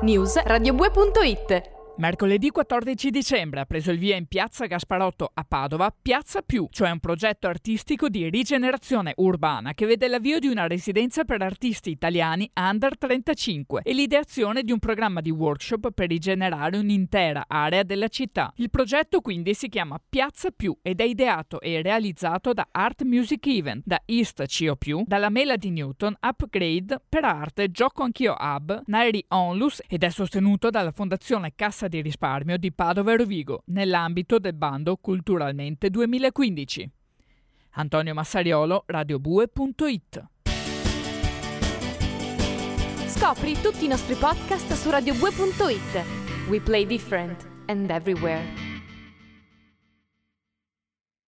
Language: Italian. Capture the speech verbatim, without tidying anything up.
News radiobue punto it. Mercoledì quattordici dicembre ha preso il via in piazza Gasparotto a Padova Piazza Più, cioè un progetto artistico di rigenerazione urbana che vede l'avvio di una residenza per artisti italiani under trentacinque e l'ideazione di un programma di workshop per rigenerare un'intera area della città. Il progetto quindi si chiama Piazza Più ed è ideato e realizzato da Art Music Event, da East C O più, dalla Mela di Newton, Upgrade, Per Arte, Gioco Anch'io Hub, Nairi Onlus ed è sostenuto dalla Fondazione Cassa di risparmio di Padova e Rovigo nell'ambito del bando Culturalmente duemilaquindici. Antonio Massariolo, radiobue punto it. Scopri tutti i nostri podcast su radiobue punto it. We play different and everywhere.